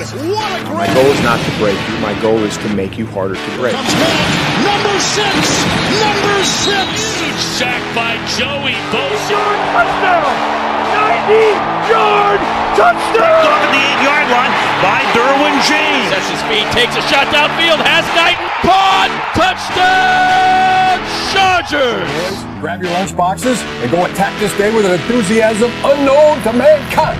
What a My great... goal is not to break you. My goal is to make you harder to break. Number six! Huge sack by Joey Bosa. Touchdown! 90-yard touchdown! Picked off at the 8-yard line by Derwin James. Sets his feet, takes a shot downfield, has Knighton. Caught! Touchdown! Chargers! Grab your lunch boxes and go attack this day with an enthusiasm unknown to mankind.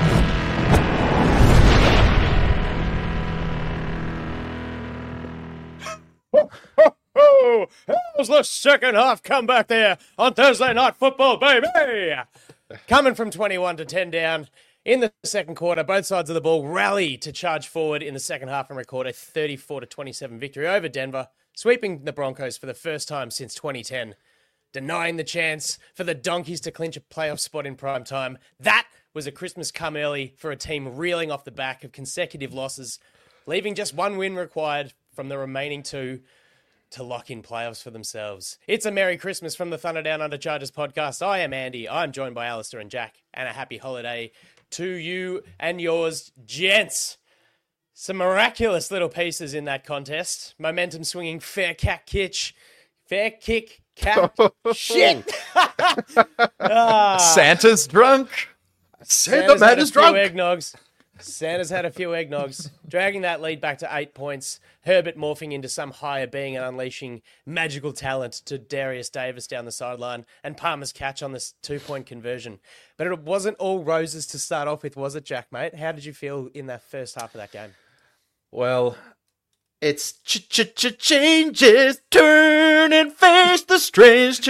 How's the second half come back there on Thursday Night Football, baby? Coming from 21 to 10 down in the second quarter, both sides of the ball rally to charge forward in the second half and record a 34 to 27 victory over Denver, sweeping the Broncos for the first time since 2010, denying the chance for the Donkeys to clinch a playoff spot in prime time. That was a Christmas come early for a team reeling off the back of consecutive losses, leaving just one win required from the remaining two to lock in playoffs for themselves. It's a Merry Christmas from the Thunder Down Under Chargers podcast. I am Andy. I'm joined by Alistair and Jack. And a happy holiday to you and yours, gents. Some miraculous little pieces in that contest. Momentum swinging fair kick catch. Shit! Santa's drunk. Santa man is drunk. Santa's had a few eggnogs, dragging that lead back to 8 points. Herbert morphing into some higher being and unleashing magical talent to Darius Davis down the sideline, and Palmer's catch on this 2-point conversion. But it wasn't all roses to start off with, was it, Jack, mate? How did you feel in that first half of that game? Well, it's changes, turn and face the strange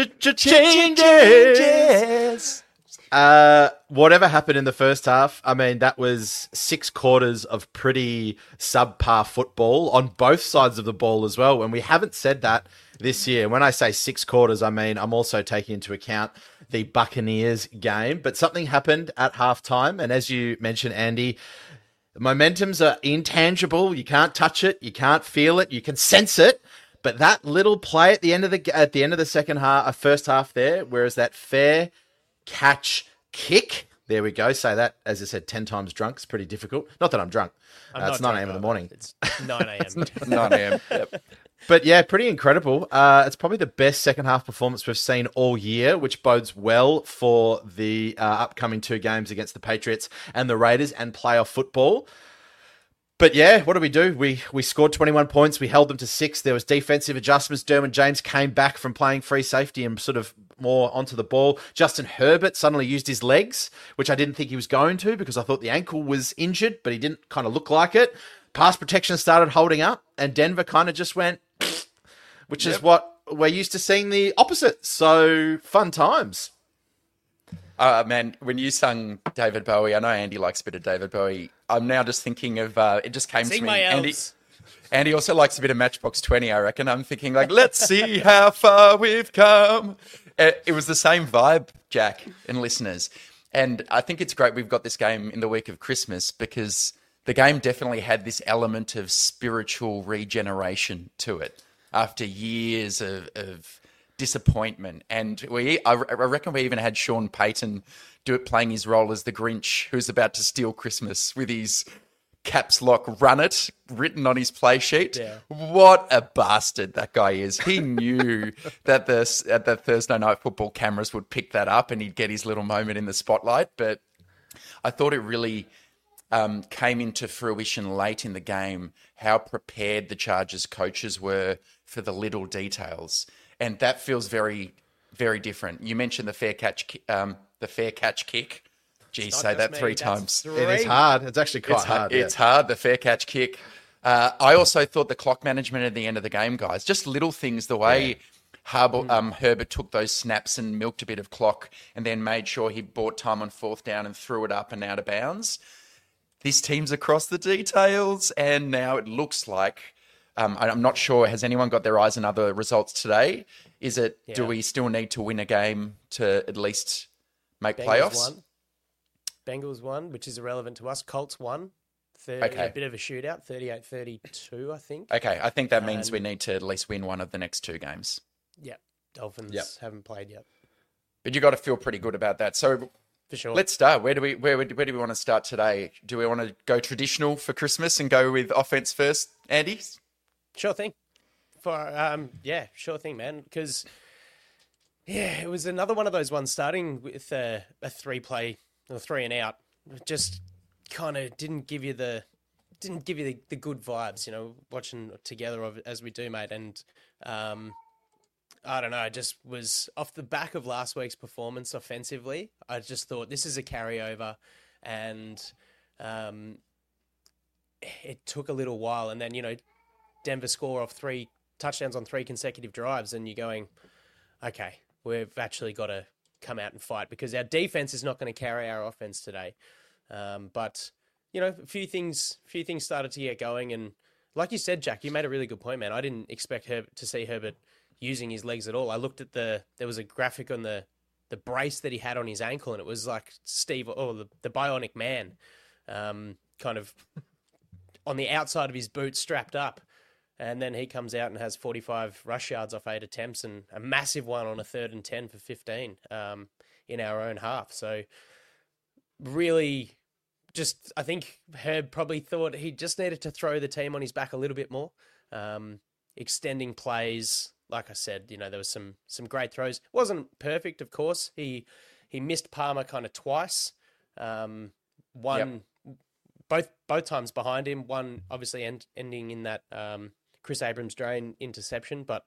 changes. Whatever happened in the first half, I mean, that was 6 quarters of pretty subpar football on both sides of the ball as well. And we haven't said that this year. When I say 6 quarters, I mean, I'm also taking into account the Buccaneers game. But something happened at halftime. And as you mentioned, Andy, momentums are intangible. You can't touch it. You can't feel it. You can sense it. But that little play at the end of the second half, first half there, whereas that fair catch kick. There we go. Say that, as I said, 10 times drunk. It's pretty difficult. Not that I'm drunk. It's 9 a.m. in the morning. It's 9 a.m. 9 a.m. Yep. But yeah, pretty incredible. It's probably the best second half performance we've seen all year, which bodes well for the upcoming 2 games against the Patriots and the Raiders and playoff football. But yeah, what do? We scored 21 points. We held them to 6. There was defensive adjustments. Derwin James came back from playing free safety and sort of more onto the ball. Justin Herbert suddenly used his legs, which I didn't think he was going to because I thought the ankle was injured, but he didn't kind of look like it. Pass protection started holding up, and Denver kind of just went, which is what we're used to seeing the opposite. So fun times. Man, when you sung David Bowie, I know Andy likes a bit of David Bowie. I'm now just thinking of, it just came to me. Andy also likes a bit of Matchbox 20, I reckon. I'm thinking like, let's see how far we've come. It was the same vibe, Jack and listeners. And I think it's great we've got this game in the week of Christmas because the game definitely had this element of spiritual regeneration to it after years of disappointment. And I reckon we even had Sean Payton playing his role as the Grinch who's about to steal Christmas with his caps lock "run it" written on his play sheet. Yeah. What a bastard that guy is. He knew that the Thursday Night Football cameras would pick that up and he'd get his little moment in the spotlight. But I thought it really came into fruition late in the game how prepared the Chargers coaches were for the little details. And that feels very, very different. You mentioned the fair catch kick. Geez, say that 3 times. It is hard. It's actually quite hard. It's hard, the fair catch kick. I also thought the clock management at the end of the game, guys, just little things, the way Herbert took those snaps and milked a bit of clock and then made sure he bought time on 4th down and threw it up and out of bounds. This team's across the details, and now it looks like, I'm not sure, has anyone got their eyes on other results today? Do we still need to win a game to at least make playoffs? Bengals won, which is irrelevant to us. Colts won. A bit of a shootout, 38-32, I think. Okay, I think that means we need to at least win one of the next 2 games. Yeah, Dolphins haven't played yet. But you got to feel pretty good about that. So For sure. Let's start. Where do we want to start today? Do we want to go traditional for Christmas and go with offense first, Andy? Sure thing. Sure thing, man. Because it was another one of those ones starting with a 3-play or 3 and out. Just kind of didn't give you the good vibes, watching together as we do, mate. And I don't know, I just was off the back of last week's performance offensively. I just thought this is a carryover, and it took a little while. And then, Denver score off 3 touchdowns on 3 consecutive drives, and you're going, okay, we've actually got to come out and fight because our defense is not going to carry our offense today. But a few things started to get going, and like you said, Jack, you made a really good point, man. I didn't expect to see Herbert using his legs at all. I looked at there was a graphic on the brace that he had on his ankle, and it was like the Bionic Man, kind of on the outside of his boot strapped up. And then he comes out and has 45 rush yards off 8 attempts and a massive one on a 3rd and 10 for 15 in our own half. So really, I think Herb probably thought he just needed to throw the team on his back a little bit more, extending plays. Like I said, there was some great throws. Wasn't perfect, of course. He missed Palmer kind of twice. One, both times behind him. One obviously ending in that Chris Abrams drain interception. But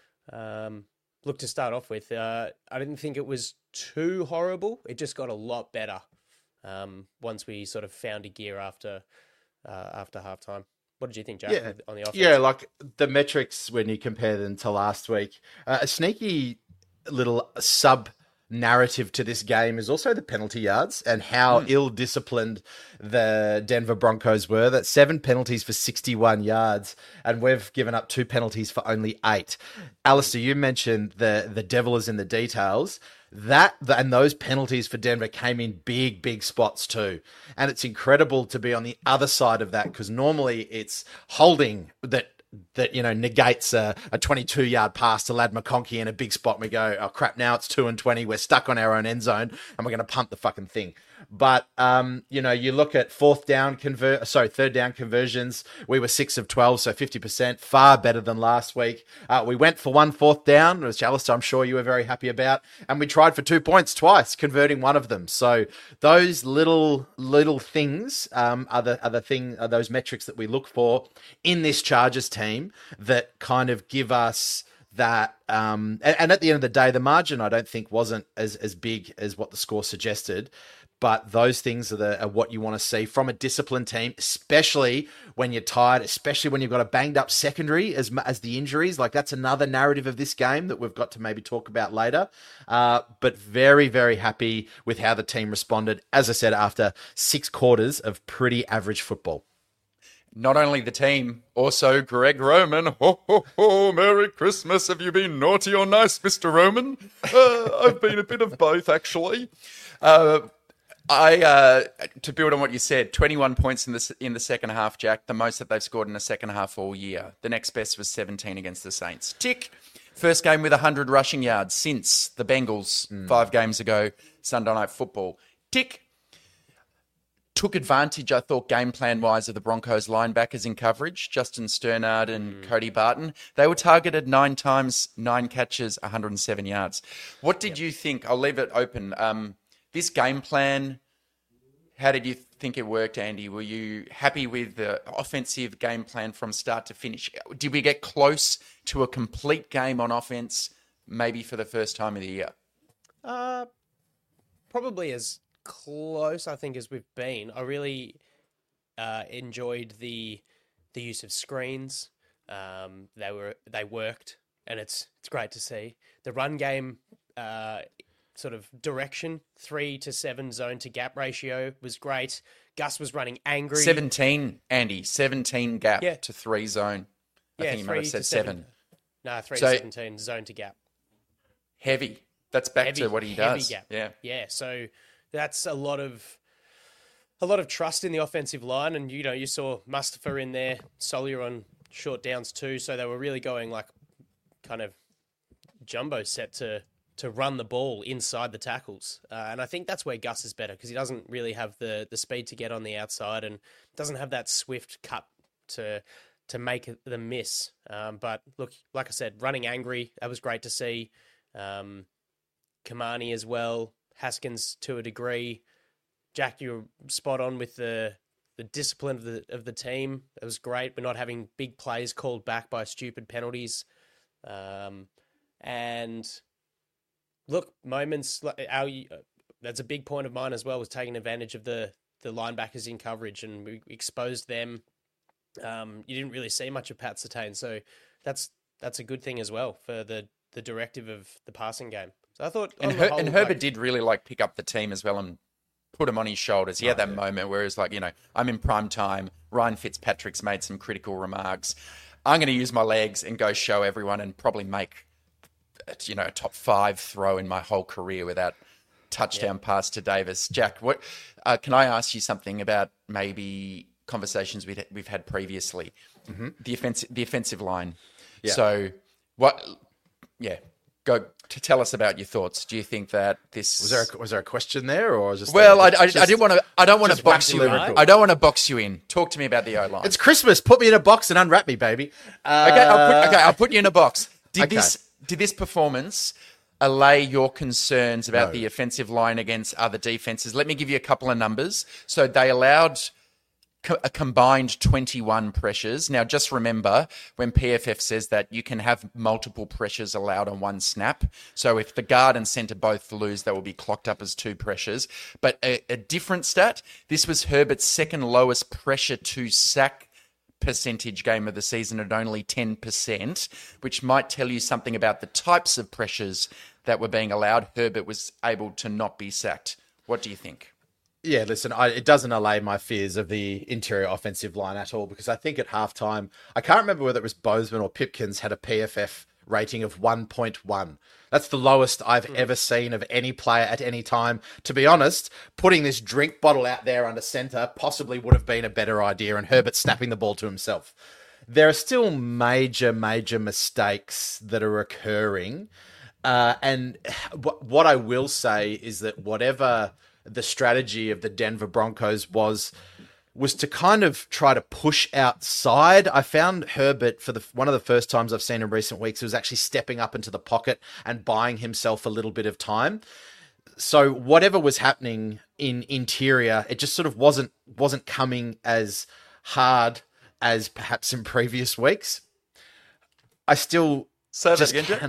look, to start off with, I didn't think it was too horrible. It just got a lot better once we sort of found a gear after halftime. What did you think, Jack, on the offense? Yeah, like the metrics when you compare them to last week, a sneaky little sub-narrative to this game is also the penalty yards and how ill-disciplined the Denver Broncos were. That's 7 penalties for 61 yards, and we've given up 2 penalties for only 8. Alistair, you mentioned the devil is in the details. And those penalties for Denver came in big spots too. And it's incredible to be on the other side of that because normally it's holding that negates a 22-yard pass to Ladd McConkey in a big spot. And we go, oh crap, now it's 2 and 20. We're stuck on our own end zone and we're going to punt the fucking thing. But, you look at third down conversions. We were 6 of 12, so 50%, far better than last week. We went for 1 4th down, which Alistair, I'm sure you were very happy about. And we tried for 2 points twice, converting one of them. So those little things are those metrics that we look for in this Chargers team that kind of give us that. And at the end of the day, the margin, I don't think, wasn't as big as what the score suggested. But those things are what you want to see from a disciplined team, especially when you're tired, especially when you've got a banged up secondary as the injuries. Like that's another narrative of this game that we've got to maybe talk about later. But very, very happy with how the team responded, as I said, after 6 quarters of pretty average football. Not only the team, also Greg Roman. Ho, ho, ho, Merry Christmas. Have you been naughty or nice, Mr. Roman? I've been a bit of both, actually. To build on what you said, 21 points in the second half, Jack, the most that they've scored in the second half all year. The next best was 17 against the Saints. Tick. First game with 100 rushing yards since the Bengals 5 games ago, Sunday Night Football. Tick. Took advantage, I thought, game plan-wise, of the Broncos linebackers in coverage, Justin Sternard and Cody Barton. They were targeted 9 times, 9 catches, 107 yards. What did you think? I'll leave it open. This game plan, how did you think it worked, Andy? Were you happy with the offensive game plan from start to finish? Did we get close to a complete game on offense, maybe for the first time of the year? Probably as close, I think, as we've been. I really enjoyed the use of screens. They worked, and it's great to see. The run game sort of direction, 3 to 7 zone to gap ratio was great. Gus was running angry. 17, Andy. 17 gap to 3 zone. I think you might have said 7. No, 3 to 17 zone to gap. Heavy. That's back to what he does. Gap. Yeah. Yeah. So that's a lot of trust in the offensive line, and you saw Mustafa in there, Solier on short downs too. So they were really going like kind of jumbo set to to run the ball inside the tackles. And I think that's where Gus is better because he doesn't really have the speed to get on the outside and doesn't have that swift cut to make the miss. But look, like I said, running angry, that was great to see. Kamani as well, Haskins to a degree. Jack, you were spot on with the discipline of the team. It was great. We're not having big plays called back by stupid penalties. And look, moments like that's a big point of mine as well, was taking advantage of the linebackers in coverage, and we exposed them. You didn't really see much of Pat Surtain, so that's a good thing as well for the directive of the passing game. So I thought, and Herbert did really pick up the team as well and put him on his shoulders. He had that moment where it's I'm in prime time. Ryan Fitzpatrick's made some critical remarks. I'm going to use my legs and go show everyone and probably make a top 5 throw in my whole career without touchdown pass to Davis. Jack, what can I ask you something about maybe conversations we've had previously? Mm-hmm. The offensive line. Yeah. So what? Yeah. Go to tell us about your thoughts. Do you think that this was there a question there, or just? Well, I didn't want to. I don't want to box you in. I don't want to box you in. Talk to me about the O-line. It's Christmas. Put me in a box and unwrap me, baby. I'll put you in a box. Did this performance allay your concerns about the offensive line against other defenses? Let me give you a couple of numbers. So they allowed a combined 21 pressures. Now, just remember, when PFF says that, you can have multiple pressures allowed on one snap. So if the guard and center both lose, that will be clocked up as 2 pressures. But a different stat, this was Herbert's second lowest pressure to sack percentage game of the season at only 10%, which might tell you something about the types of pressures that were being allowed. Herbert was able to not be sacked. What do you think? Yeah, listen, it doesn't allay my fears of the interior offensive line at all, because I think at halftime, I can't remember whether it was Bozeman or Pipkins had a PFF rating of 1.1. That's the lowest I've ever seen of any player at any time. To be honest, putting this drink bottle out there under center possibly would have been a better idea, and Herbert snapping the ball to himself. There are still major mistakes that are occurring. And what I will say is that whatever the strategy of the Denver Broncos was to kind of try to push outside. I found Herbert, for one of the first times I've seen in recent weeks, was actually stepping up into the pocket and buying himself a little bit of time. So whatever was happening in interior, it just sort of wasn't coming as hard as perhaps in previous weeks. I still say that again.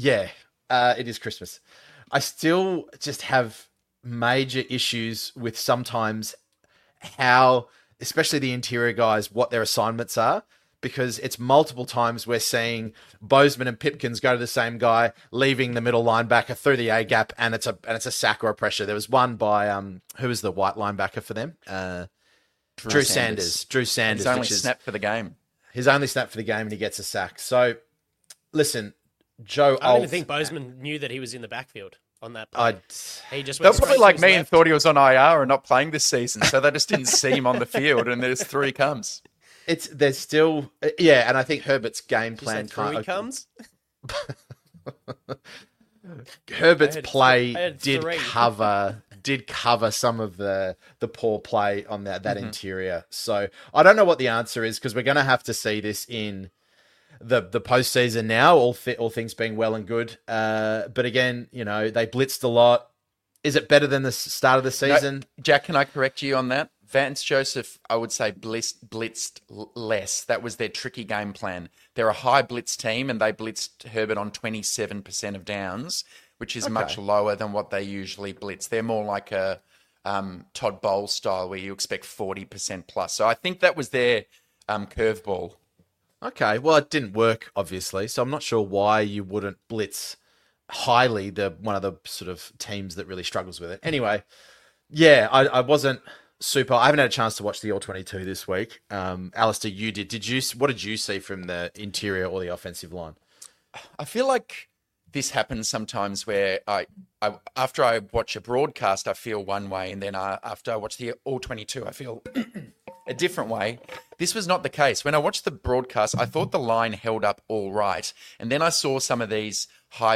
It is Christmas. I still just have major issues with sometimes how, especially the interior guys, what their assignments are, because it's multiple times we're seeing Bozeman and Pipkins go to the same guy, leaving the middle linebacker through the A gap, and it's a sack or a pressure. There was one by who was the white linebacker for them? Drew Sanders. His only snap for the game. His only snap for the game, and he gets a sack. So, listen, Joe. I don't even think Bozeman knew that he was in the backfield on that play. He just they're probably like me and thought he was on IR and not playing this season, so they just didn't see him on the field, and there's 3 comes. There's still, and I think Herbert's game plan comes. Herbert's play did cover some of the poor play on that interior. So I don't know what the answer is, because we're going to have to see this in the postseason now, all things being well and good. But again, they blitzed a lot. Is it better than the start of the season? No, Jack, can I correct you on that? Vance Joseph, I would say, blitzed less. That was their tricky game plan. They're a high blitz team, and they blitzed Herbert on 27% of downs, which is much lower than what they usually blitz. They're more like a Todd Bowles style, where you expect 40% plus. So I think that was their curveball. Okay, well, it didn't work, obviously, so I'm not sure why you wouldn't blitz highly one of the sort of teams that really struggles with it. Anyway, yeah, I wasn't super. I haven't had a chance to watch the All-22 this week. Alistair, you did. What did you see from the interior or the offensive line? I feel like this happens sometimes where I after I watch a broadcast, I feel one way, and then after I watch the All-22, I feel a different way. This was not the case. When I watched the broadcast, I thought the line held up all right. And then I saw some of these high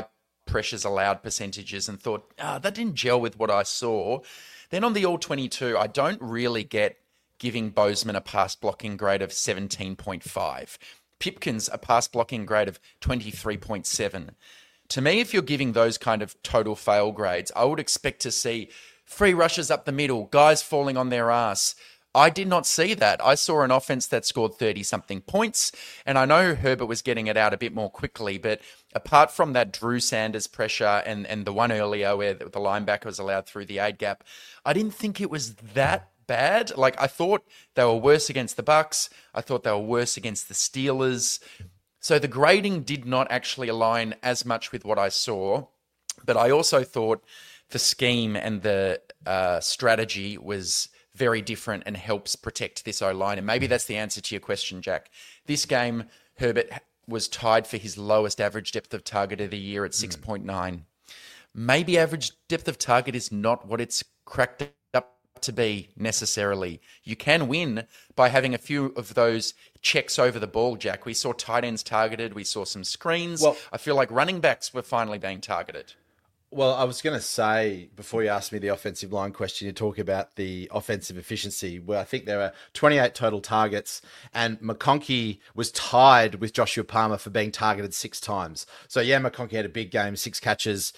pressures allowed percentages and thought, that didn't gel with what I saw. Then on the All-22, I don't really get giving Bozeman a pass blocking grade of 17.5. Pipkins a pass blocking grade of 23.7. To me, if you're giving those kind of total fail grades, I would expect to see free rushes up the middle, guys falling on their ass. I did not see that. I saw an offense that scored 30-something points, and I know Herbert was getting it out a bit more quickly, but apart from that Drew Sanders pressure and the one earlier where the linebacker was allowed through the aid gap, I didn't think it was that bad. Like, I thought they were worse against the Bucks. I thought they were worse against the Steelers. So the grading did not actually align as much with what I saw, but I also thought the scheme and the strategy was very different and helps protect this O-line. And maybe that's the answer to your question, Jack. This game, Herbert was tied for his lowest average depth of target of the year at 6.9. Maybe average depth of target is not what it's cracked up to be necessarily. You can win by having a few of those checks over the ball, Jack. We saw tight ends targeted. We saw some screens. Well, I feel like running backs were finally being targeted. Well, I was going to say, before you asked me the offensive line question, you talk about the offensive efficiency, where I think there are 28 total targets, and McConkey was tied with Joshua Palmer for being targeted 6 times. So, yeah, McConkey had a big game, 6 catches,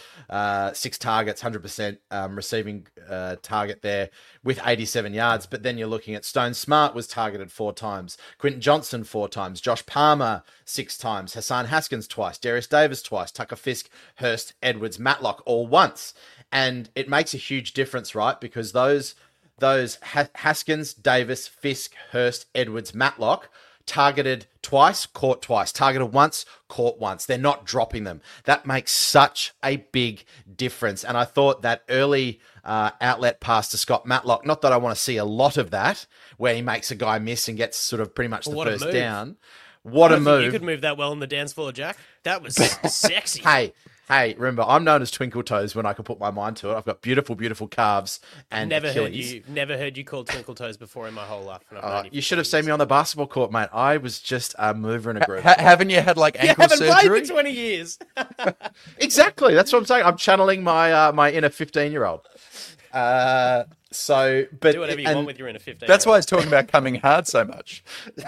6 targets, 100% receiving target there with 87 yards. But then you're looking at Stone Smart was targeted 4 times, Quentin Johnson 4 times, Josh Palmer 6 times, Hassan Haskins twice, Darius Davis twice, Tucker Fisk, Hurst, Edwards, Matlock all once. And it makes a huge difference, right? Because those Haskins, Davis, Fisk, Hurst, Edwards, Matlock targeted twice, caught twice, targeted once, caught once. They're not dropping them. That makes such a big difference. And I thought that early outlet pass to Scott Matlock, not that I want to see a lot of that, where he makes a guy miss and gets sort of pretty much the first down. What a move. You could move that well on the dance floor, Jack. That was sexy. Hey, remember, I'm known as Twinkle Toes when I can put my mind to it. I've got beautiful, beautiful calves and Achilles. Never heard you called Twinkle Toes before in my whole life. You should have seen me on the basketball court, mate. I was just a mover and a groover. Haven't you had like ankle surgery? You haven't played for 20 years. Exactly. That's what I'm saying. I'm channeling my my inner 15-year-old. Do whatever you want with your inner 15. That's why I was talking about coming hard so much.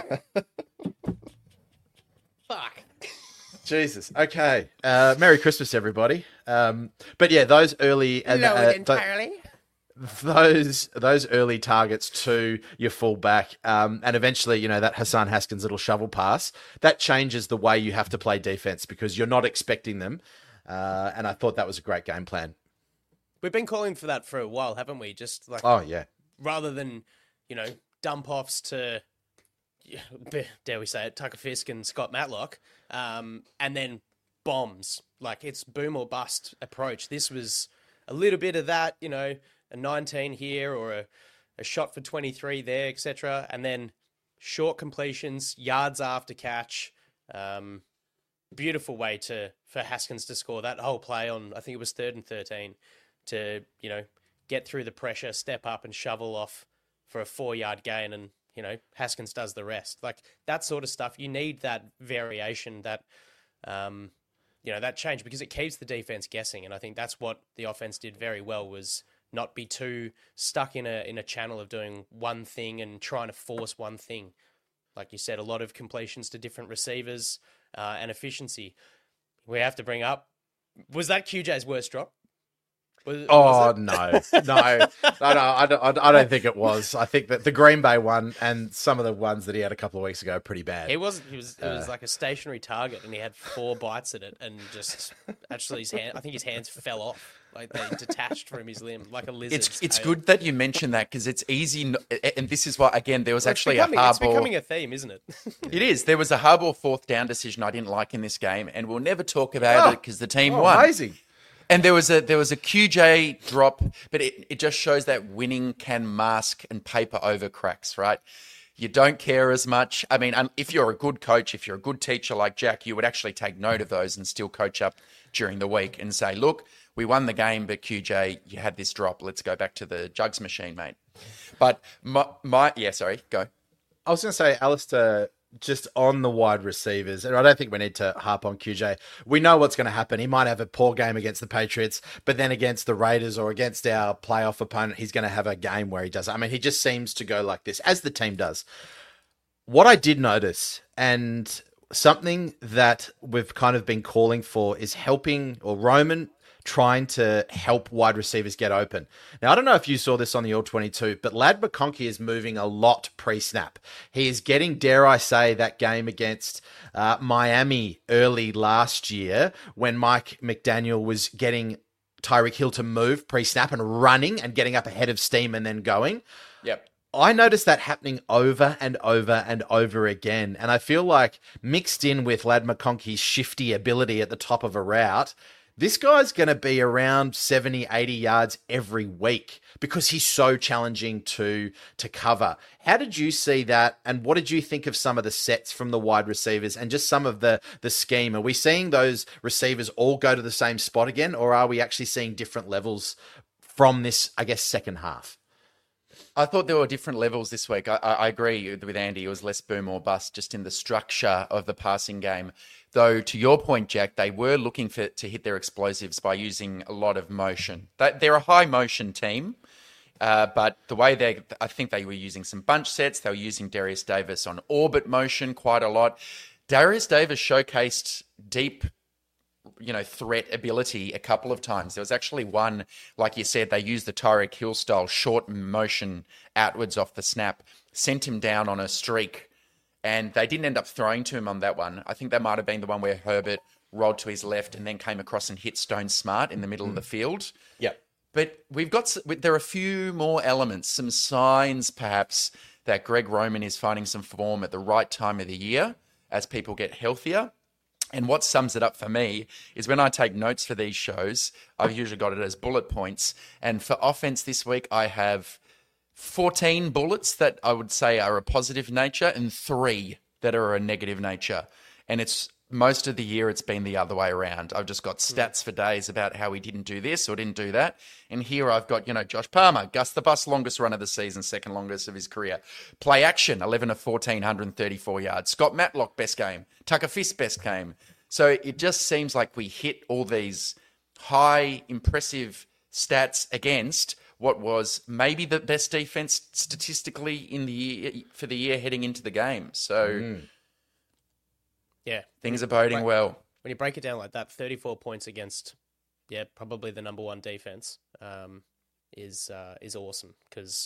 Fuck. Jesus. Okay. Merry Christmas, everybody. But yeah, those early entirely. Those early targets to your fullback, and eventually, that Hassan Haskins little shovel pass, that changes the way you have to play defense because you're not expecting them. And I thought that was a great game plan. We've been calling for that for a while, haven't we? Just like, oh yeah, rather than dump offs to, dare we say it, Tucker Fisk and Scott Matlock, and then bombs. Like, it's boom or bust approach. This was a little bit of that, a 19 here or a shot for 23 there, etc. And then short completions, yards after catch. Beautiful way for Haskins to score that whole play on, I think it was 3rd and 13, to, get through the pressure, step up and shovel off for a 4-yard gain, and Haskins does the rest. Like, that sort of stuff, you need that variation, that that change, because it keeps the defense guessing. And I think that's what the offense did very well, was not be too stuck in a channel of doing one thing and trying to force one thing. Like you said, a lot of completions to different receivers and efficiency. We have to bring up, was that QJ's worst drop? No, I don't think it was. I think that the Green Bay one and some of the ones that he had a couple of weeks ago are pretty bad. It was like a stationary target, and he had 4 bites at it, and just actually his hands fell off. Like, they detached from his limb, like a lizard. It's good that you mentioned that, because it's easy, and this is why, again, there was actually a hardball. It's becoming a theme, isn't it? It is. There was a hardball 4th down decision I didn't like in this game, and we'll never talk about it because the team won. Amazing. And there was a QJ drop, but it just shows that winning can mask and paper over cracks, right? You don't care as much. I mean, if you're a good coach, if you're a good teacher like Jack, you would actually take note of those and still coach up during the week and say, look, we won the game, but QJ, you had this drop. Let's go back to the jugs machine, mate. But sorry, go. I was going to say, Alistair just on the wide receivers, and I don't think we need to harp on QJ. We know what's going to happen. He might have a poor game against the Patriots, but then against the Raiders or against our playoff opponent, he's going to have a game where he does. I mean, he just seems to go like this, as the team does. What I did notice, and something that we've kind of been calling for, is helping, or Roman trying to help wide receivers get open. Now, I don't know if you saw this on the All-22, but Ladd McConkey is moving a lot pre-snap. He is getting, dare I say, that game against Miami early last year when Mike McDaniel was getting Tyreek Hill to move pre-snap and running and getting up ahead of steam and then going. Yep. I noticed that happening over and over and over again. And I feel like mixed in with Ladd McConkey's shifty ability at the top of a route, this guy's going to be around 70, 80 yards every week because he's so challenging to cover. How did you see that? And what did you think of some of the sets from the wide receivers and just some of the scheme? Are we seeing those receivers all go to the same spot again, or are we actually seeing different levels from this, I guess, second half? I thought there were different levels this week. I agree with Andy. It was less boom or bust just in the structure of the passing game. Though, to your point, Jack, they were looking to hit their explosives by using a lot of motion. They're a high motion team, but the way I think they were using some bunch sets. They were using Darius Davis on orbit motion quite a lot. Darius Davis showcased deep threat ability a couple of times. There was actually one, like you said, they used the Tyreek Hill style short motion outwards off the snap, sent him down on a streak, and they didn't end up throwing to him on that one. I think that might have been the one where Herbert rolled to his left and then came across and hit Stone Smart in the middle of the field. Yeah. But there are a few more elements, some signs perhaps that Greg Roman is finding some form at the right time of the year as people get healthier. And what sums it up for me is when I take notes for these shows, I've usually got it as bullet points. And for offense this week, I have 14 bullets that I would say are a positive nature and 3 that are a negative nature. And it's most of the year it's been the other way around. I've just got stats for days about how he didn't do this or didn't do that. And here I've got, Josh Palmer, Gus the Bus, longest run of the season, second longest of his career. Play action, 11 of 14, 134 yards. Scott Matlock, best game. Tucker Fisk, best game. So it just seems like we hit all these high, impressive stats against what was maybe the best defense statistically in the year, for the year heading into the game. So... Yeah. Things are boding well. When you break it down like that, 34 points against, probably the number one defense is awesome because,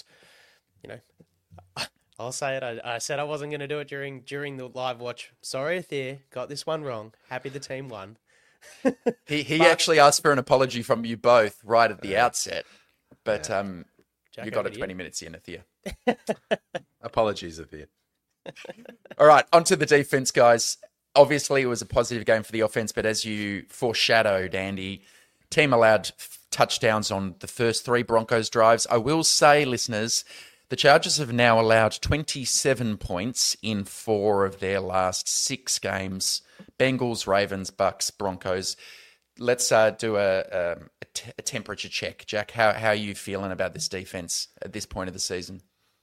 I'll say it. I said I wasn't going to do it during the live watch. Sorry, Thea, got this one wrong. Happy the team won. He actually asked for an apology from you both right at the outset, but you got it 20 minutes in, Thea. Apologies, Thea. All right, onto the defense, guys. Obviously, it was a positive game for the offense, but as you foreshadowed, Andy, team allowed touchdowns on the first 3 Broncos drives. I will say, listeners, the Chargers have now allowed 27 points in 4 of their last 6 games. Bengals, Ravens, Bucks, Broncos. Let's do a temperature check. Jack, how are you feeling about this defense at this point of the season?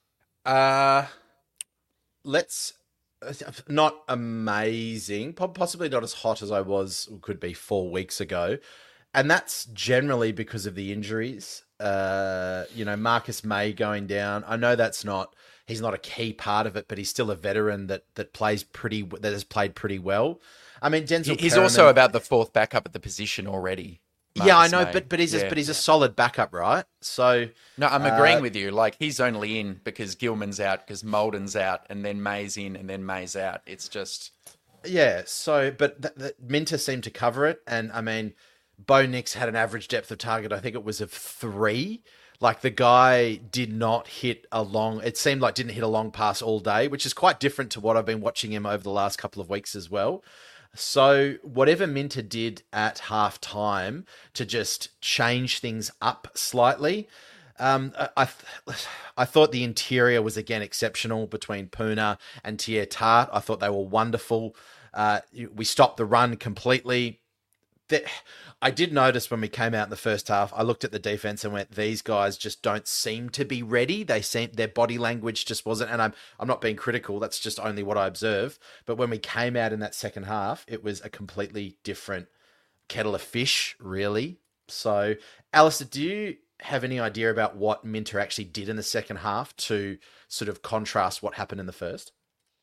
Not amazing, possibly not as hot as I could be 4 weeks ago. And that's generally because of the injuries. Marcus May going down. I know he's not a key part of it, but he's still a veteran that has played pretty well. I mean, Denzel He's Perriman, also about the 4th backup at the position already. Yeah, I know, but he's a solid backup, right? So no, I'm agreeing with you. Like, he's only in because Gilman's out, because Molden's out, and then May's in, and then May's out. It's just So, but Minter seemed to cover it, and I mean, Bo Nix had an average depth of target. I think it was of 3. Like, the guy did not hit it seemed like didn't hit a long pass all day, which is quite different to what I've been watching him over the last couple of weeks as well. So whatever Minter did at halftime to just change things up slightly, I thought the interior was again exceptional between Puna and Tier Tart. I thought they were wonderful. We stopped the run completely. I did notice when we came out in the first half, I looked at the defense and went, these guys just don't seem to be ready. Their body language just wasn't, and I'm not being critical. That's just only what I observe. But when we came out in that second half, it was a completely different kettle of fish, really. So, Alistair, do you have any idea about what Minter actually did in the second half to sort of contrast what happened in the first?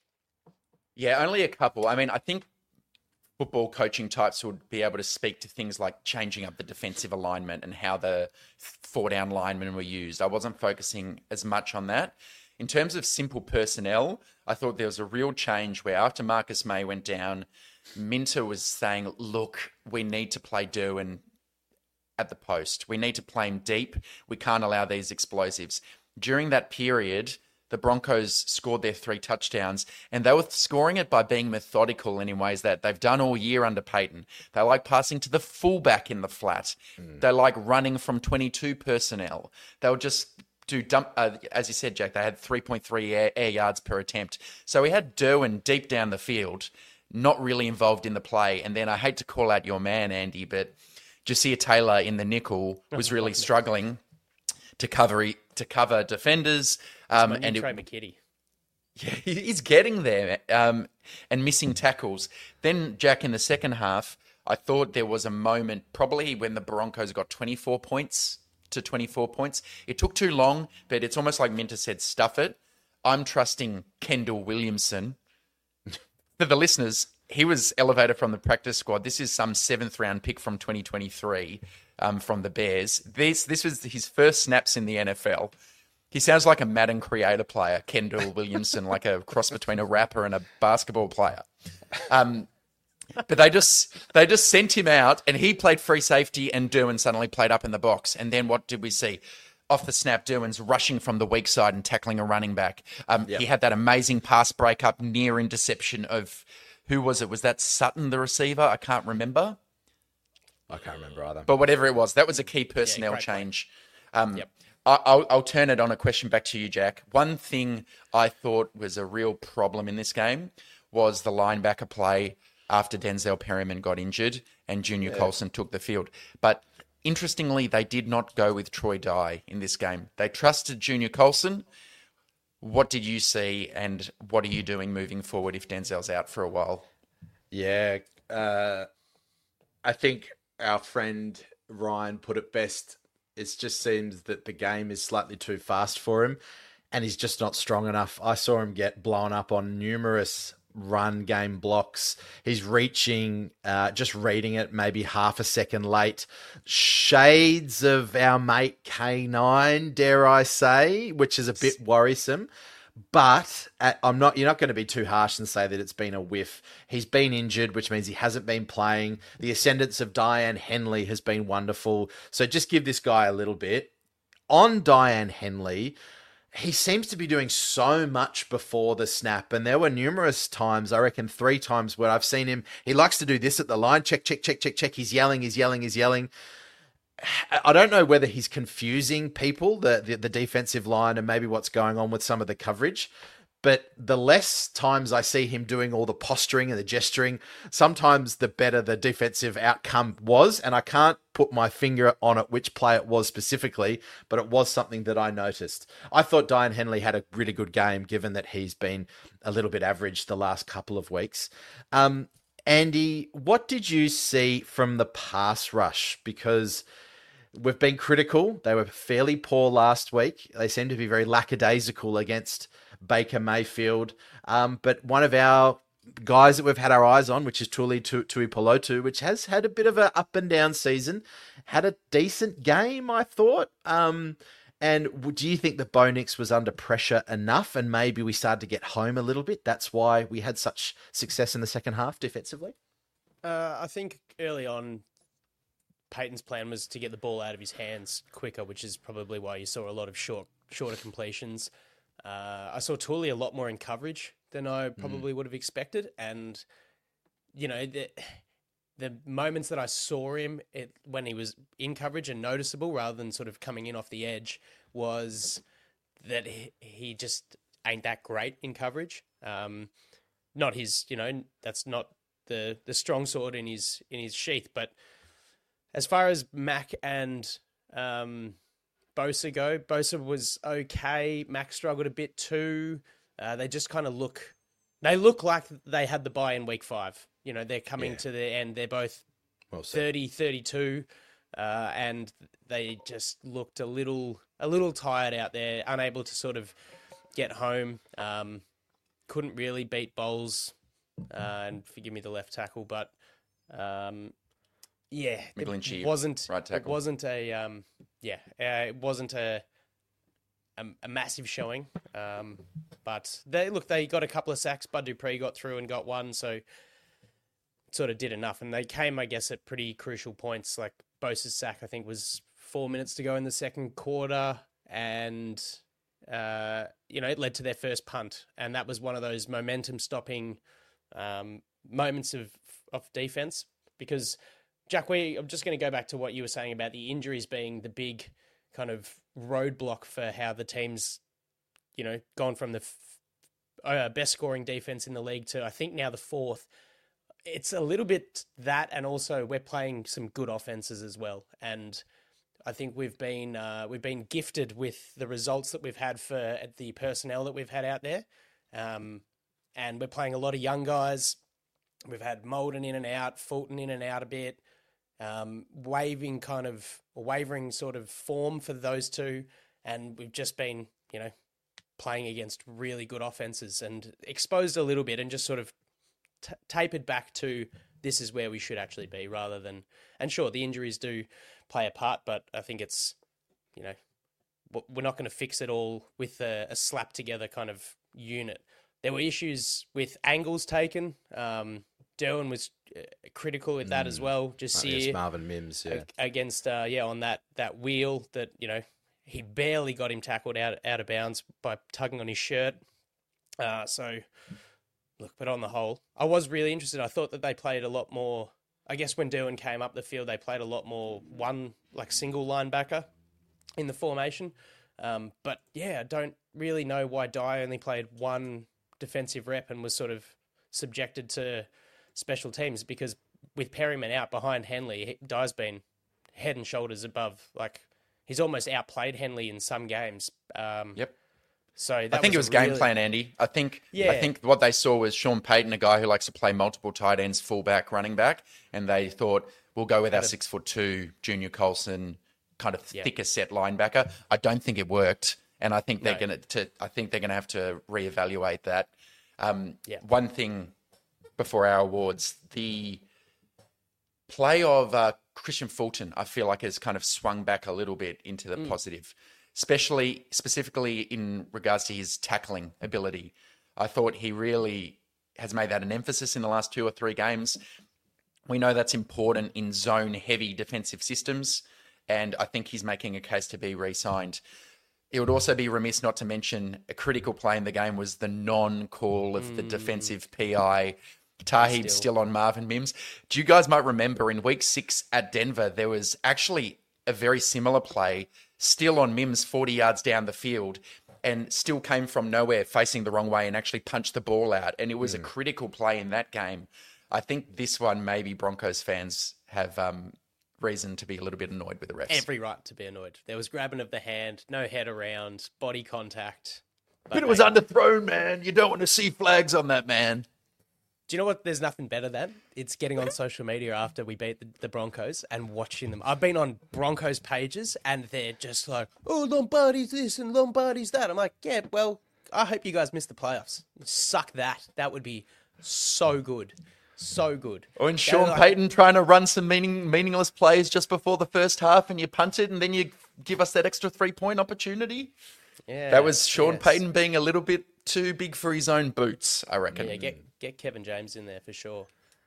Yeah, only a couple. I mean, I think football coaching types would be able to speak to things like changing up the defensive alignment and how the 4-down linemen were used. I wasn't focusing as much on that. In terms of simple personnel, I thought there was a real change where after Marcus May went down, Minter was saying, look, we need to play Derwin at the post. We need to play him deep. We can't allow these explosives. During that period, the Broncos scored their 3 touchdowns, and they were scoring it by being methodical in ways that they've done all year under Payton. They like passing to the fullback in the flat. They like running from 22 personnel. They'll just do as you said, Jack, they had 3.3 air yards per attempt. So we had Derwin deep down the field, not really involved in the play. And then I hate to call out your man, Andy, but Ja'Sir Taylor in the nickel was really struggling to cover defenders. And Trey McKitty. Yeah, he's getting there and missing tackles. Then, Jack, in the second half, I thought there was a moment, probably when the Broncos got 24 points. It took too long, but it's almost like Minter said, stuff it. I'm trusting Kendall Williamson. For the listeners, he was elevated from the practice squad. This is some 7th round pick from 2023 from the Bears. This was his first snaps in the NFL. He sounds like a Madden creator player, Kendall Williamson, like a cross between a rapper and a basketball player. But they just sent him out, and he played free safety, and Derwin suddenly played up in the box. And then what did we see? Off the snap, Derwin's rushing from the weak side and tackling a running back. He had that amazing pass breakup, near interception of, who was it? Was that Sutton, the receiver? I can't remember. I can't remember either. But whatever it was, that was a key personnel change. I'll turn it on a question back to you, Jack. One thing I thought was a real problem in this game was the linebacker play after Denzel Perryman got injured and Junior Colson took the field. But interestingly, they did not go with Troy Dye in this game. They trusted Junior Colson. What did you see, and what are you doing moving forward if Denzel's out for a while? Yeah, I think our friend Ryan put it best. It just seems that the game is slightly too fast for him, and he's just not strong enough. I saw him get blown up on numerous run game blocks. He's reaching, just reading it maybe half a second late. Shades of our mate K9, dare I say, which is a bit worrisome. But you're not going to be too harsh and say that it's been a whiff. He's been injured, which means he hasn't been playing. The ascendance of Diane Henley has been wonderful. So just give this guy a little bit. On Diane Henley, he seems to be doing so much before the snap. And there were numerous times, I reckon 3 times, where I've seen him. He likes to do this at the line. Check, check, check, check, check. He's yelling. I don't know whether he's confusing people, the defensive line, and maybe what's going on with some of the coverage. But the less times I see him doing all the posturing and the gesturing, sometimes the better the defensive outcome was. And I can't put my finger on it which play it was specifically, but it was something that I noticed. I thought Diane Henley had a really good game, given that he's been a little bit average the last couple of weeks. Andy, what did you see from the pass rush? Because we've been critical. They were fairly poor last week. They seem to be very lackadaisical against Baker Mayfield. But one of our guys that we've had our eyes on, which is Tuli Tuipulotu, which has had a bit of an up and down season, had a decent game, I thought. And do you think that Bo Nix was under pressure enough, and maybe we started to get home a little bit? That's why we had such success in the second half defensively? I think early on, Payton's plan was to get the ball out of his hands quicker, which is probably why you saw a lot of shorter completions. I saw Tuli a lot more in coverage than I probably would have expected. And, you know, the moments that I saw him when he was in coverage and noticeable rather than sort of coming in off the edge was that he just ain't that great in coverage. Not his, that's not the strong sword in his sheath, but as far as Mac and Bosa go, Bosa was okay. Mac struggled a bit too. They just kind of look like they had the bye in week 5. You know, they're coming to the end. They're both 30, 32, and they just looked a little tired out there, unable to sort of get home. Couldn't really beat Bowles, and forgive me the left tackle, but McGlinchey, it wasn't right tackle. It wasn't a massive showing. But they got a couple of sacks. Bud Dupree got through and got one, so sort of did enough. And they came, I guess, at pretty crucial points. Like Bosa's sack, I think, was 4 minutes to go in the second quarter, and it led to their first punt, and that was one of those momentum-stopping moments of defense. Because Jack, I'm just going to go back to what you were saying about the injuries being the big kind of roadblock for how the team's, gone from the best scoring defense in the league to, I think, now the 4th. It's a little bit that, and also we're playing some good offenses as well. And I think we've been gifted with the results that we've had for the personnel that we've had out there. And we're playing a lot of young guys. We've had Molden in and out, Fulton in and out a bit. Wavering sort of form for those two, and we've just been, playing against really good offenses and exposed a little bit and just sort of tapered back to this is where we should actually be rather than, and sure, the injuries do play a part, but I think it's, we're not going to fix it all with a slap together kind of unit. There were issues with angles taken. Derwin was critical with that as well. Jasir Marvin Mims, against on that wheel that he barely got him tackled out of bounds by tugging on his shirt. So look, but on the whole, I was really interested. I thought that they played a lot more. I guess when Derwin came up the field, they played a lot more single linebacker in the formation. But I don't really know why Dye only played one defensive rep and was sort of subjected to special teams, because with Perryman out behind Henley, Dye's been head and shoulders above. He's almost outplayed Henley in some games. Yep. So I think it was game plan, Andy. I think what they saw was Sean Payton, a guy who likes to play multiple tight ends, fullback, running back, and they thought we'll go with our 6'2" Junior Colson, kind of thicker set linebacker. I don't think it worked, and I think they're going to have to reevaluate that. One thing before our awards, the play of Christian Fulton, I feel like has kind of swung back a little bit into the positive, specifically in regards to his tackling ability. I thought he really has made that an emphasis in the last 2 or 3 games. We know that's important in zone-heavy defensive systems, and I think he's making a case to be re-signed. It would also be remiss not to mention a critical play in the game was the non-call of the defensive PI. Tahib still on Marvin Mims. Do you guys might remember in week 6 at Denver, there was actually a very similar play still on Mims 40 yards down the field and still came from nowhere facing the wrong way and actually punched the ball out. And it was a critical play in that game. I think this one, maybe Broncos fans have reason to be a little bit annoyed with the refs. Every right to be annoyed. There was grabbing of the hand, no head around, body contact. But it was underthrown, man. You don't want to see flags on that, man. Do you know what? There's nothing better than it's getting on social media after we beat the Broncos and watching them. I've been on Broncos pages and they're just like, oh, Lombardi's this and Lombardi's that. I'm like, yeah, well, I hope you guys miss the playoffs. Suck that. That would be so good. So good. Or in Sean Payton trying to run some meaningless plays just before the first half and you punt it and then you give us that extra 3-point opportunity. Yeah, that was Sean Payton being a little bit too big for his own boots, I reckon. Yeah, get Kevin James in there for sure.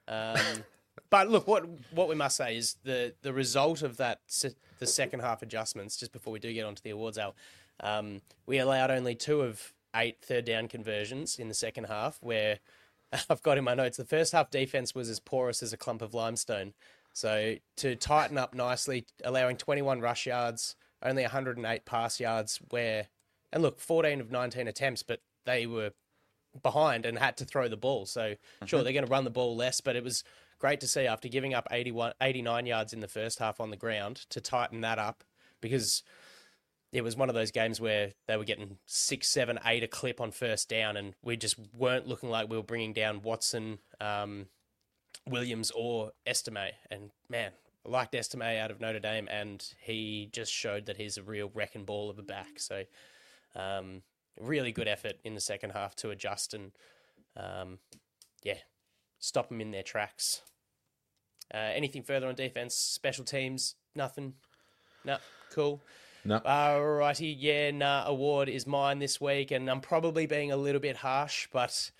But look, what we must say is the result of that the second half adjustments. Just before we do get onto the awards, Al, we allowed only 2 of 8 third down conversions in the second half. Where I've got in my notes, the first half defense was as porous as a clump of limestone. So to tighten up nicely, allowing 21 rush yards, only 108 pass yards. And look, 14 of 19 attempts, but they were behind and had to throw the ball. So sure, they're going to run the ball less, but it was great to see after giving up 89 yards in the first half on the ground to tighten that up, because it was one of those games where they were getting 6, 7, 8 a clip on first down, and we just weren't looking like we were bringing down Watson, Williams, or Estime. And man, I liked Estime out of Notre Dame, and he just showed that he's a real wrecking ball of a back. So really good effort in the second half to adjust and, stop them in their tracks. Anything further on defense? Special teams? Nothing? No. Cool. No. Alrighty. Award is mine this week, and I'm probably being a little bit harsh, but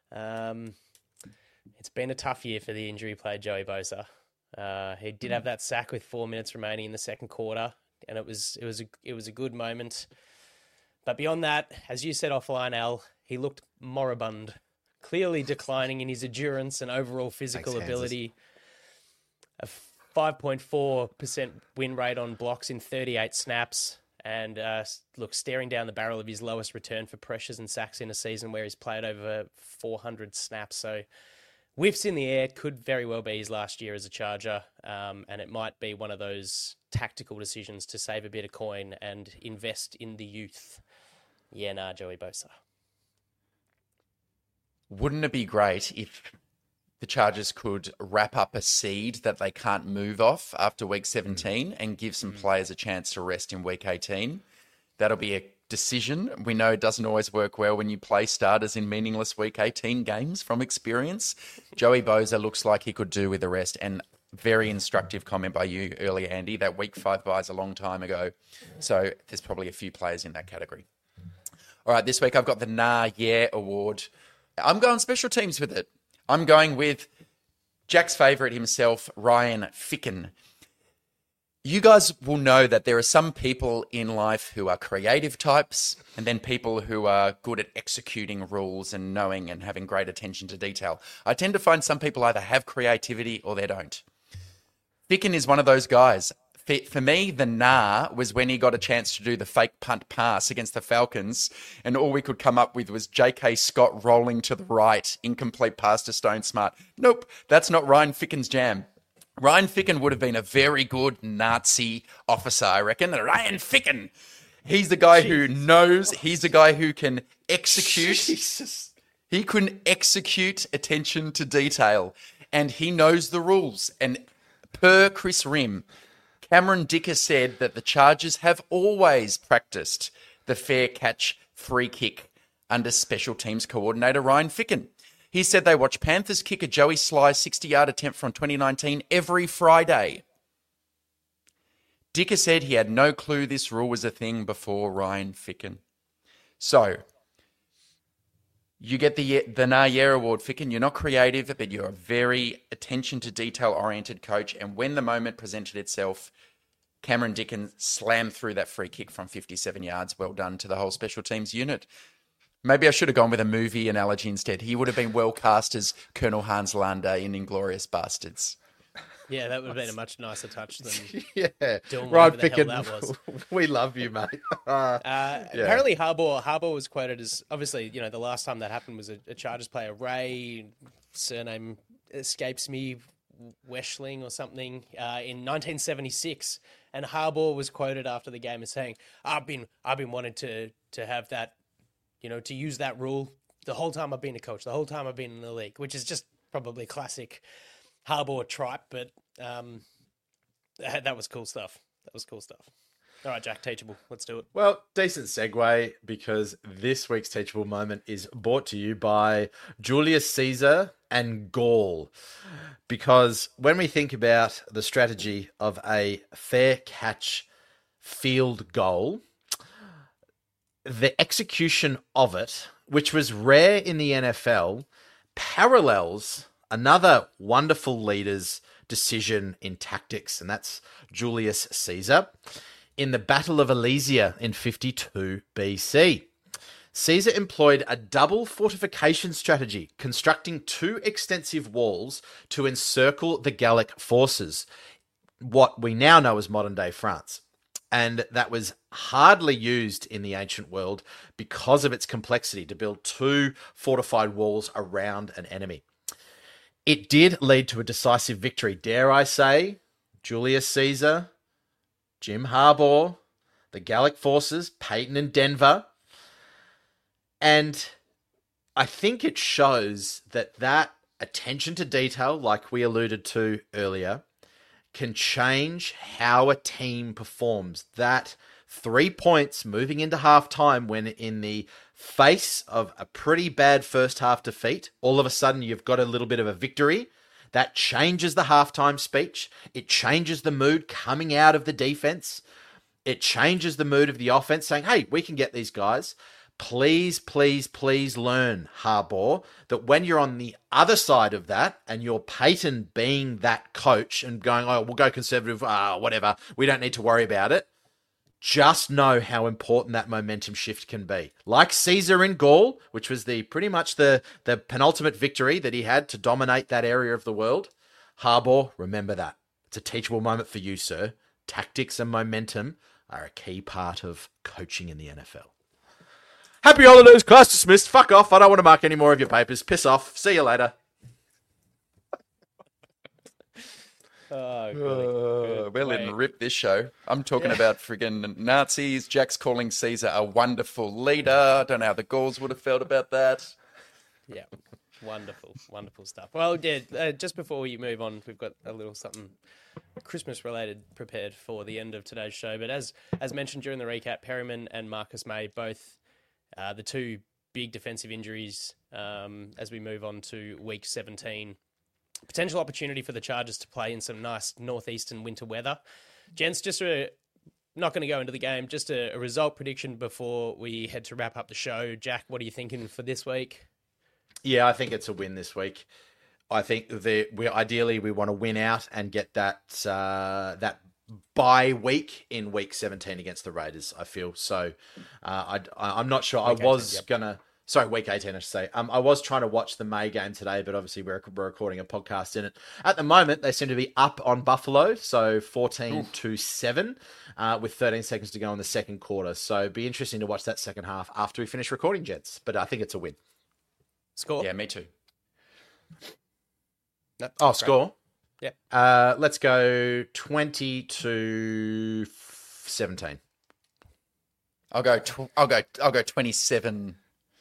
it's been a tough year for the injury player Joey Bosa. He did have that sack with 4 minutes remaining in the second quarter, and it was a good moment. But beyond that, as you said offline, Al, he looked moribund, clearly declining in his endurance and overall physical ability. A 5.4% win rate on blocks in 38 snaps, and staring down the barrel of his lowest return for pressures and sacks in a season where he's played over 400 snaps. So whiffs in the air could very well be his last year as a Charger, and it might be one of those tactical decisions to save a bit of coin and invest in the youth. Joey Bosa. Wouldn't it be great if the Chargers could wrap up a seed that they can't move off after week 17 and give some players a chance to rest in week 18? That'll be a decision. We know it doesn't always work well when you play starters in meaningless week 18 games from experience. Joey Bosa looks like he could do with the rest, and very instructive comment by you earlier, Andy, that week 5 bye is a long time ago. So there's probably a few players in that category. All right, this week I've got the Award. I'm going special teams with it. I'm going with Jack's favourite himself, Ryan Ficken. You guys will know that there are some people in life who are creative types, and then people who are good at executing rules and knowing and having great attention to detail. I tend to find some people either have creativity or they don't. Ficken is one of those guys. For me, the was when he got a chance to do the fake punt pass against the Falcons, and all we could come up with was J.K. Scott rolling to the right, incomplete pass to Stone Smart. Nope, that's not Ryan Ficken's jam. Ryan Ficken would have been a very good Nazi officer, I reckon. Ryan Ficken. He's the guy who knows. He's the guy who can execute. Jesus. He can execute attention to detail, and he knows the rules. And per Chris Rim, Cameron Dicker said that the Chargers have always practiced the fair catch free kick under special teams coordinator Ryan Ficken. He said they watch Panthers kicker Joey Sly's 60-yard attempt from 2019 every Friday. Dicker said he had no clue this rule was a thing before Ryan Ficken. So, you get the Nayer Award, Ficken. You're not creative, but you're a very attention-to-detail oriented coach. And when the moment presented itself, Cameron Dicker slammed through that free kick from 57 yards. Well done to the whole special teams unit. Maybe I should have gone with a movie analogy instead. He would have been well cast as Colonel Hans Landa in Inglourious Bastards. Yeah, that would have been a much nicer touch than doing whatever the hell that was. We love you, mate. Apparently Harbaugh was quoted as, obviously, the last time that happened was a Chargers player, Ray, surname escapes me, Weschling or something, in 1976. And Harbaugh was quoted after the game as saying, I've been wanting to have that, to use that rule the whole time I've been a coach, the whole time I've been in the league, which is just probably classic Harbaugh tripe, but that was cool stuff. All right, Jack, Teachable. Let's do it. Well, decent segue, because this week's Teachable moment is brought to you by Julius Caesar and Gaul. Because when we think about the strategy of a fair catch field goal, the execution of it, which was rare in the NFL, parallels another wonderful leader's decision in tactics, and that's Julius Caesar. In the Battle of Alesia in 52 BC, Caesar employed a double fortification strategy, constructing 2 extensive walls to encircle the Gallic forces, what we now know as modern-day France. And that was hardly used in the ancient world because of its complexity to build 2 fortified walls around an enemy. it did lead to a decisive victory. Dare I say, Julius Caesar, Jim Harbaugh, the Gallic Forces, Peyton and Denver. And I think it shows that attention to detail, like we alluded to earlier, can change how a team performs. That 3 points moving into halftime when in the face of a pretty bad first half defeat, all of a sudden you've got a little bit of a victory. That changes the halftime speech. It changes the mood coming out of the defense. It changes the mood of the offense saying, hey, we can get these guys. Please, please, please learn, Harbaugh, that when you're on the other side of that and you're Peyton being that coach and going, oh, we'll go conservative, whatever, we don't need to worry about it. Just know how important that momentum shift can be. Like Caesar in Gaul, which was pretty much the penultimate victory that he had to dominate that area of the world. Harbaugh, remember that. It's a teachable moment for you, sir. Tactics and momentum are a key part of coaching in the NFL. Happy holidays, class dismissed. Fuck off. I don't want to mark any more of your papers. Piss off. See you later. We're letting rip this show. I'm talking about friggin' Nazis. Jack's calling Caesar a wonderful leader. I don't know how the Gauls would have felt about that. Yeah, wonderful stuff. Well, yeah, just before we move on, we've got a little something Christmas-related prepared for the end of today's show. But as mentioned during the recap, Perryman and Marcus May both the two big defensive injuries as we move on to week 17. Potential opportunity for the Chargers to play in some nice northeastern winter weather. Gents, not going to go into the game, just a result prediction before we head to wrap up the show. Jack, what are you thinking for this week? Yeah, I think it's a win this week. I think ideally we want to win out and get that bye week in week 17 against the Raiders, I feel. So I'm not sure. Week 18, I should say. I was trying to watch the May game today, but obviously we're recording a podcast in it. At the moment, they seem to be up on Buffalo, so 14-7, with 13 seconds to go in the second quarter. So it'd be interesting to watch that second half after we finish recording, gents. But I think it's a win. Score? Yeah, me too. No, score? Yeah. Let's go 20-17. I'll go 27-10.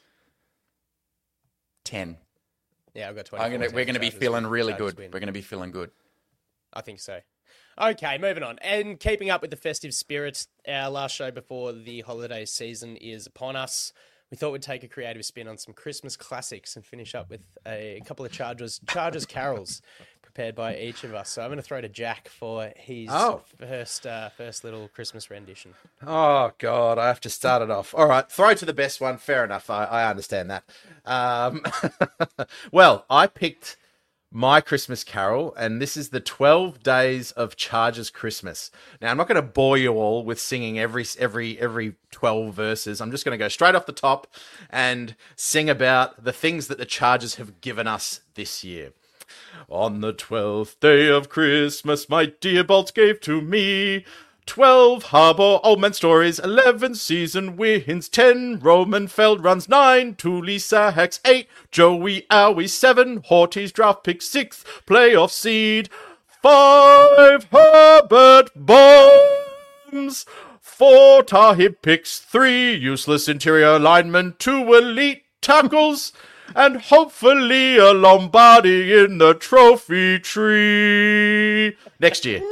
Yeah, I've got 20. We're going to be feeling really good. We're going to be feeling good. I think so. Okay, moving on. And keeping up with the festive spirit, our last show before the holiday season is upon us. We thought we'd take a creative spin on some Christmas classics and finish up with a couple of Chargers carols prepared by each of us. So I'm going to throw to Jack for his first little Christmas rendition. Oh, God, I have to start it off. All right, throw to the best one. Fair enough. I understand that. Well, I picked my Christmas carol, and this is the 12 Days of Chargers Christmas. Now, I'm not going to bore you all with singing every 12 verses. I'm just going to go straight off the top and sing about the things that the Chargers have given us this year. On the 12th day of Christmas, my dear Bolts gave to me 12 Harbaugh Old Man stories, 11 season wins, 10 Roman Feld runs, 9 Thule sacks, 8 Joey Owie, 7 Horty's draft pick, 6 playoff seed, 5 Herbert bombs, 4 Tahib picks, 3 useless interior linemen, 2 elite tackles, and hopefully a Lombardi in the trophy tree next year.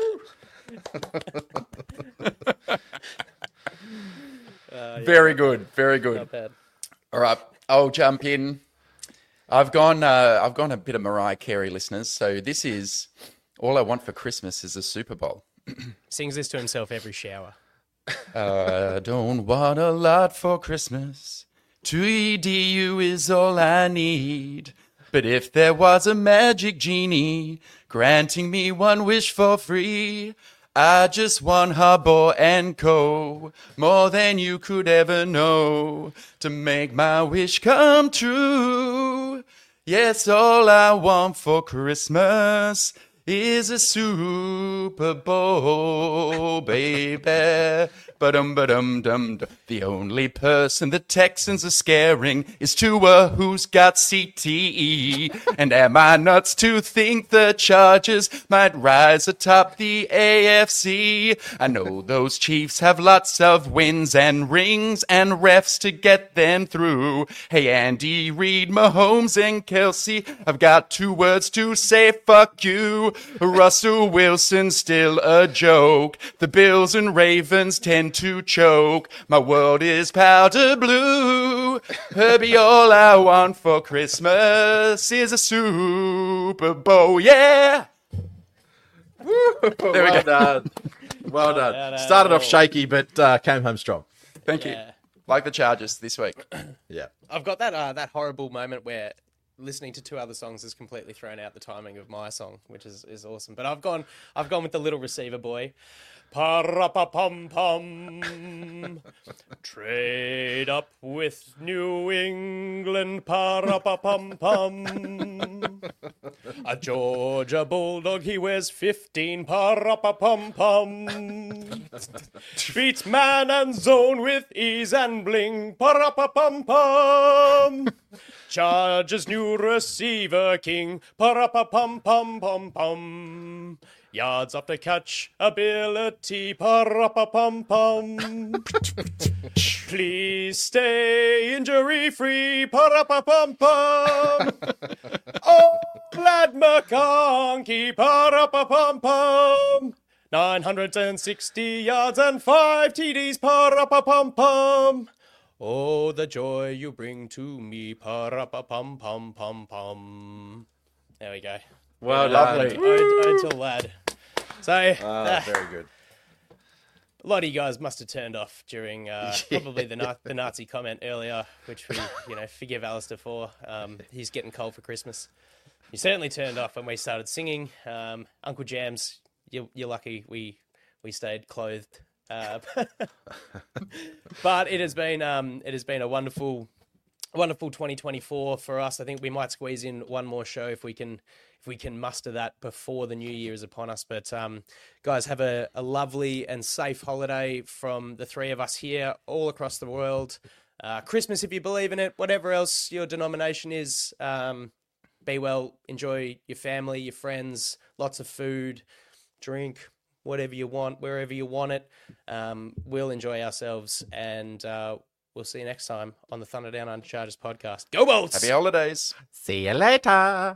Very good. Not bad. All right, I'll jump in. I've gone a bit of Mariah Carey, listeners. So this is All I Want for Christmas is a Super Bowl. Sings this to himself every shower. I don't want a lot for Christmas. 2EDU is all I need. But if there was a magic genie granting me one wish for free, I just want Harbaugh and Co. more than you could ever know to make my wish come true. Yes, all I want for Christmas is a Super Bowl, baby. Ba-dum-ba-dum-dum-dum. The only person the Texans are scaring is Tua, who's got CTE. And am I nuts to think the Chargers might rise atop the AFC? I know those Chiefs have lots of wins and rings and refs to get them through. Hey, Andy Reid, Mahomes, and Kelsey, I've got 2 words to say, fuck you. Russell Wilson still a joke. The Bills and Ravens tend to choke. My world is powder blue. Herbie, all I want for Christmas is a Super Bowl, yeah. There we go. Well done. Started off shaky, but came home strong. Thank you. Like the Chargers this week. Yeah. I've got that horrible moment where listening to 2 other songs has completely thrown out the timing of my song, which is awesome. But I've gone with the Little Receiver Boy. Pa-ra-pa-pum-pum. Trade up with New England. Pa-ra-pa-pum-pum. A Georgia Bulldog, he wears 15. Pa-ra-pa-pum-pum. Beats man and zone with ease and bling. Pa-ra-pa-pum-pum. Chargers new receiver king. Pa-ra-pa-pum-pum-pum-pum. Yards after catch ability. Pa-ra-pa-pum-pum. Please stay injury free. Pa-ra-pa-pum-pum. Oh, Lad McConkey. Pa-ra-pa-pum-pum. 960 yards and 5 TDs. Pa-ra-pa-pum-pum. Oh, the joy you bring to me. Pa-ra-pa-pum-pum-pum-pum. There we go. Well done. Ode to Lad. So, very good. A lot of you guys must have turned off during probably the Nazi comment earlier, which we, forgive Alistair for. He's getting cold for Christmas. You certainly turned off when we started singing. Uncle Jams, you're lucky we stayed clothed. But it has been a wonderful 2024 for us. I think we might squeeze in one more show if we can muster that before the new year is upon us. But guys, have a lovely and safe holiday from the 3 of us here all across the world. Christmas, if you believe in it, whatever else your denomination is, be well, enjoy your family, your friends, lots of food, drink, whatever you want, wherever you want it. We'll enjoy ourselves, and we'll see you next time on the Thunder Down Under Chargers podcast. Go Bolts! Happy holidays. See you later.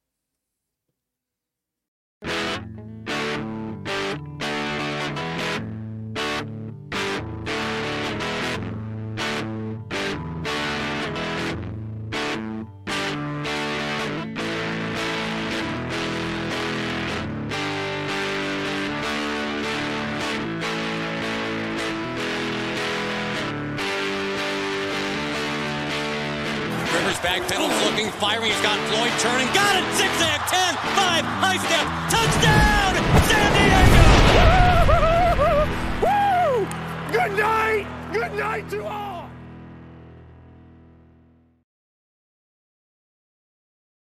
Backpedals looking, firing. He's got Floyd turning. Got it! Zigzag, 10, 5, high step, touchdown! San Diego! Woo! Good night! Good night to all!